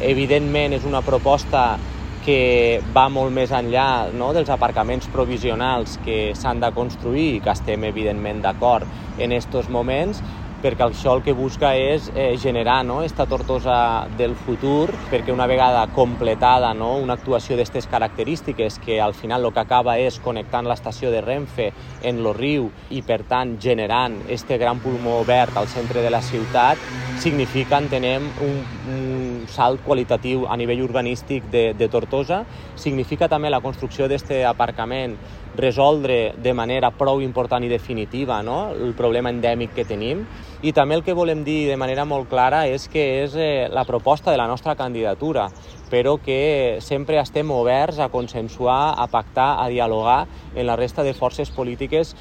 Evidentment és una proposta que va molt més enllà, no?, dels aparcaments provisionals que s'han de construir i que estem evidentment d'acord en aquests moments, perquè això el que busca és generar, no?, esta Tortosa del futur, perquè una vegada completada, no?, una actuació d'aquestes característiques que al final el que acaba és connectant l'estació de Renfe en el riu i per tant generant este gran pulmó verd al centre de la ciutat, significa, entenem, un salt qualitatiu a nivell urbanístic de Tortosa, significa també la construcció d'aquest aparcament, resoldre de manera prou important i definitiva, no?, el problema endèmic que tenim. I també el que volem dir de manera molt clara és que és la proposta de la nostra candidatura, però que sempre estem oberts a consensuar, a pactar, a dialogar en la resta de forces polítiques